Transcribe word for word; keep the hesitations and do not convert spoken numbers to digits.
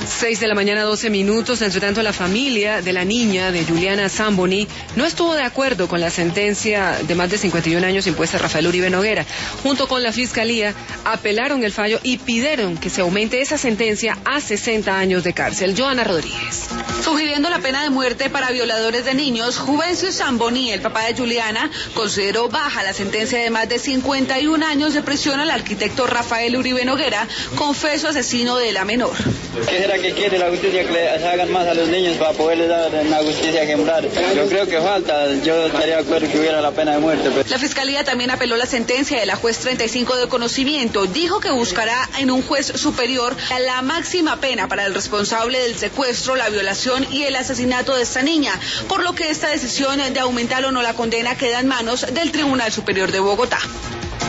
seis de la mañana, doce minutos. Entre tanto, la familia de la niña de Juliana Zamboni no estuvo de acuerdo con la sentencia de más de cincuenta y un años impuesta a Rafael Uribe Noguera. Junto con la Fiscalía, apelaron el fallo y pidieron que se aumente esa sentencia a sesenta años de cárcel. Joana Rodríguez. Sugiriendo la pena de muerte para violadores de niños, Juvencio Zamboni, el papá de Juliana, consideró baja la sentencia de más de cincuenta y un años de prisión al arquitecto Rafael Uribe Noguera, confeso asesino de la menor. ¿Qué será que quiere la justicia? Que les hagan más a los niños para poderles dar una justicia ejemplar. Yo creo que falta, yo estaría de acuerdo que hubiera la pena de muerte. Pero... La Fiscalía también apeló la sentencia de la juez treinta y cinco de conocimiento. Dijo que buscará en un juez superior la máxima pena para el responsable del secuestro, la violación y el asesinato de esta niña, por lo que esta decisión de aumentar o no la condena queda en manos del Tribunal Superior de Bogotá.